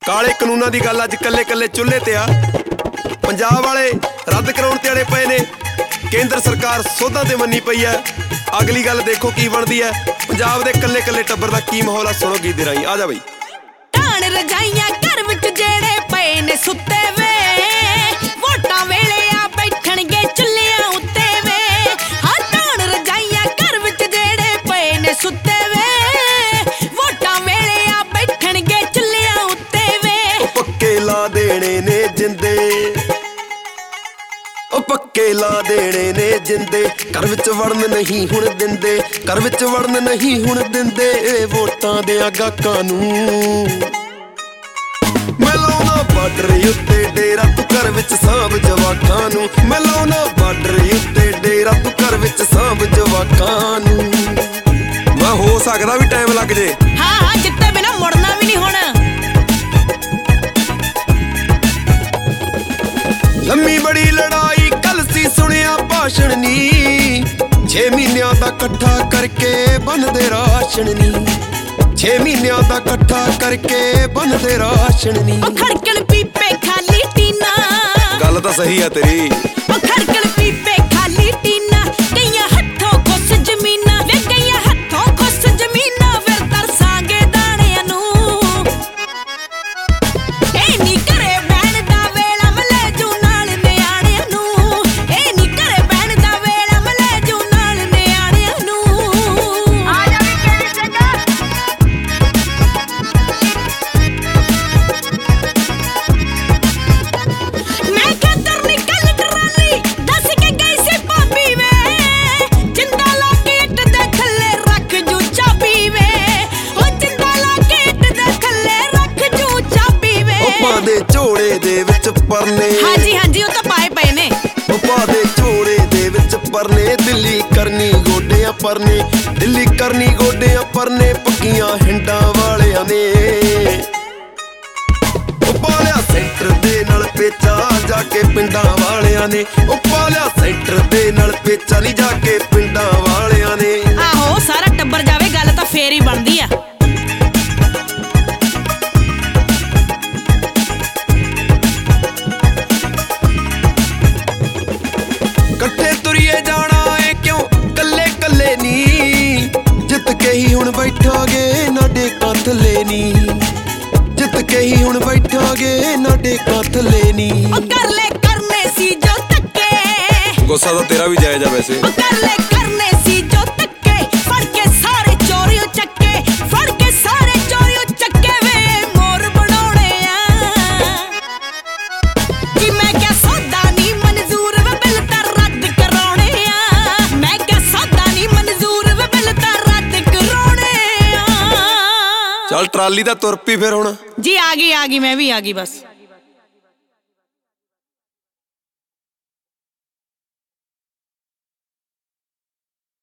ਕਾਲੇ ਕਾਨੂੰਨਾਂ ਦੀ ਗੱਲ ਅੱਜ ਕੱਲੇ ਕੱਲੇ ਚੁੱਲ੍ਹੇ ਤੇ ਆ। ਪੰਜਾਬ ਵਾਲੇ ਰੱਦ ਕਰਾਉਣ ਤੇ ਅੜੇ ਪਏ ਨੇ, ਕੇਂਦਰ ਸਰਕਾਰ ਸੋਧਾਂ ਤੇ ਮੰਨੀ ਪਈ ਹੈ। ਅਗਲੀ ਗੱਲ ਦੇਖੋ ਕੀ ਬਣਦੀ ਹੈ। ਪੰਜਾਬ ਦੇ ਕੱਲੇ ਕੱਲੇ ਟੱਬਰ ਦਾ ਕੀ ਮਾਹੌਲ ਆ, ਸੁਣੋ ਗੀਤ ਦੇ ਰਾਹੀਂ। ਆ ਜਾ ਬਈ। ਢਾਣ ਰਜਾਈਆਂ ਘਰ ਵਿੱਚ ਜਿਹੜੇ ਪਏ ਨੇ ਸੁੱਤੇ ਵੇ, ਵੋਟਾਂ ਵੇਲੇ ਆ ਬੈਠਣਗੇ ਚੁੱਲ੍ਹਿਆਂ ਉੱਤੇ ਵੇ। ਹਾਂ ਢਾਣ ਰਜਾਈਆਂ ਘਰ ਵਿੱਚ ਜਿਹੜੇ ਪਏ ਨੇ ਸੁੱਤੇ ਵੇ, ਵੋਟਾਂ ਵੇਲੇ ਆ ਬੈਠਣਗੇ ਚੁੱਲ੍ਹਿਆਂ ਉੱਤੇ ਵੇ। ਪੱਕੇ ਲਾ ਦੇਣੇ ਨੇ ਜਿੰਦੇ, ਪੱਕੇ ਲਾ ਦੇਣੇ ਨੇ ਜਿੰਦੇ, ਘਰ ਵਿੱਚ ਵੜਨ ਨਹੀਂ ਹੁਣ ਦਿੰਦੇ, ਘਰ ਵਿੱਚ ਵੜਨ ਨਹੀਂ ਹੁਣ ਦਿੰਦੇ। ਵੋਟਾਂ ਦੇ ਗਾਹਕਾਂ ਨੂੰ ਮੈਂ ਲਾਉਣਾ ਬਾਰਡਰ ਉੱਤੇ ਡੇਰਾ, ਤੂੰ ਘਰ ਵਿੱਚ ਸਾਂਭ ਜਵਾਕਾਂ ਨੂੰ। ਮੈਂ ਲਾਉਣਾ ਬਾਰਡਰ ਉੱਤੇ ਡੇਰਾ, ਤੂੰ ਘਰ ਵਿੱਚ ਸਾਂਭ ਜਵਾਕਾਂ ਨੂੰ। ਮੈਂ ਹੋ ਸਕਦਾ ਵੀ ਟਾਈਮ ਲੱਗ ਜੇ, ਹਾਂ ਜਿੱਤੇ ਬਿਨਾ ਮੁੜਨਾ ਵੀ ਨਹੀਂ ਹੁਣ। ਲੰਮੀ ਬੜੀ ਲੜਾਈ ਕੱਲ ਸੀ ਸੁਣਿਆ ਭਾਸ਼ਣ ਨੀ, 6 ਮਹੀਨਿਆਂ ਦਾ ਇਕੱਠਾ ਕਰਕੇ ਬਣਦੇ ਰਾਸ਼ਨ ਨੀ। 6 ਮਹੀਨਿਆਂ ਦਾ ਇਕੱਠਾ ਕਰਕੇ ਬਣਦੇ ਰਾਸ਼ਨ ਨੀ। ਉਹ ਖੜਕਣ ਪੀਪੇ ਖਾਲੀ ਟੀਨਾ, ਗੱਲ ਤਾਂ ਸਹੀ ਆ ਤੇਰੀ। ਉਹ ਖੜਕਣ ਪੀਪੇ ਖਾਲੀ ਟੀਨਾ, ਗਈਆਂ ਹੱਥੋਂ ਖੁੱਸ ਜ਼ਮੀਨਾਂ ਵੇ, ਗਈਆਂ ਹੱਥੋਂ ਖੁੱਸ ਜ਼ਮੀਨਾਂ। ਫਿਰ ਤਰਸਾਂਗੇ ਦਾਣਿਆਂ ਨੂੰ, ਇਹ ਨੀ ਘਰੇ ਬਹਿਣ ਦਾ ਵੇਲਾ ਮਲੇ ਜੂ ਨਾਲ ਨਿਆਣਿਆਂ ਨੂੰ। ਇਹ ਨੀ ਘਰੇ ਬਹਿਣ ਦਾ ਵੇਲਾ ਮਲੇ ਜੂ ਨਾਲ ਨਿਆਣਿਆਂ ਨੂੰ। ਆ ਜਾ ਵੀ ਕਿਹੜੀ ਜਗ੍ਹਾ ਮੈਂ ਖਤਰ ਨਿਕਲ ਟਰਾਲੀ ਦੱਸ ਕੇ ਗਈ ਸੀ ਭਾਬੀ ਵੇ, ਜਿੰਦਾ ਲਾ ਕੇ ਇੱਟ ਦੇ ਥੱਲੇ ਰੱਖ ਜੂ ਚਾਬੀ ਵੇ। ਉਹ ਜਿੰਦਾ ਲਾ ਕੇ ਇੱਟ ਦੇ ਥੱਲੇ ਰੱਖ ਜੂ ਚਾਬੀ ਵੇ। ਉਹ ਪਾ ਦੇ ਝੋਲੇ ਦੇ ਵਿੱਚ ਪਰਨੇ, ਹਾਂਜੀ ਹਾਂਜੀ ਉਹ ਤਾਂ ਪਾਏ ਪਏ ਨੇ। ਉਹ ਪਾ ਦੇ ਝੋਲੇ ਦੇ ਵਿੱਚ ਪਰਨੇ, ਦਿੱਲੀ ਕਰਨੀ ਗੋਡਿਆਂ ਪਰਨੇ, ਦਿੱਲੀ ਕਰਨੀ ਗੋਡਿਆਂ ਪਰਨੇ। ਪੱਕੀਆਂ ਹਿੰਡਾਂ ਵਾਲਿਆਂ ਨੇ ਉਹ ਪਾਲਿਆ ਸੈਂਟਰ ਦੇ ਨਾਲ ਪੇਚਾ, ਜਾ ਕੇ ਪਿੰਡਾਂ ਵਾਲਿਆਂ ਨੇ। ਉਹ ਪਾਲਿਆ ਸੈਂਟਰ ਦੇ ਨਾਲ ਪੇਚਾ, ਨਹੀਂ ਜਾ ਕੇ ਪਿੰਡਾਂ ਵਾਲਿਆਂ ਨੇ। ਆਹੋ ਸਾਰਾ ਟੱਬਰ ਜਾਵੇ ਗੱਲ ਤਾਂ ਫੇਰ ਹੀ ਬਣਦੀ ਆ। ਇਕੱਠੇ ਤੁਰੀਏ ਜਾਣਾ ਏ ਕਿਉਂ ਕੱਲੇ ਕੱਲੇ ਨੀ, ਜਿੱਤ ਕੇ ਹੀ ਹੁਣ ਬੈਠਾਂਗੇ ਨਾ ਡੇਕਾਂ ਥੱਲੇ ਨੀ। ਜਿੱਤ ਕੇ ਹੀ ਹੁਣ ਬੈਠਾਂਗੇ ਨਾ ਡੇਕਾਂ ਥੱਲੇ ਨੀ। ਉਹ ਕਰ ਲੈ ਕਰਨੇ ਸੀ ਜੋ ਧੱਕੇ, ਗੁੱਸਾ ਤਾਂ ਤੇਰਾ ਵੀ ਜਾਇਜ਼ ਆ ਵੈਸੇ। ਉਹ ਕਰ ਲੈ ਕਰਨੇ ਸੀ ਜੋ ਧੱਕੇ, ਫੜ ਕੇ ਸਾਰੇ ਚੋਰੀਓ ਚੱਕੇ, ਫੜ ਕੇ ਸਾਰੇ ਚੋਰੀਓ ਚੱਕੇ ਵੇ ਮੋਰ ਬਣਾਉਣੇ ਆ। ਕਿ ਮੈਂ ਕਿਹਾ ਸੌਦਾ ਨਹੀਂ ਮਨਜ਼ੂਰ ਵੇ ਬਿੱਲ ਤਾਂ ਰੱਦ ਕਰਾਉਣੇ ਆ। ਮੈਂ ਕਿਹਾ ਸੌਦਾ ਨਹੀਂ ਮਨਜ਼ੂਰ ਵੇ ਬਿੱਲ ਤਾਂ ਰੱਦ ਕਰਾਉਣੇ ਆ। ਚੱਲ ਟਰਾਲੀ ਦਾ ਤੁਰ ਪਈ ਫਿਰ ਹੁਣ। ਜੀ ਆ ਗਈ ਮੈਂ ਵੀ ਆ ਗਈ ਬਸ।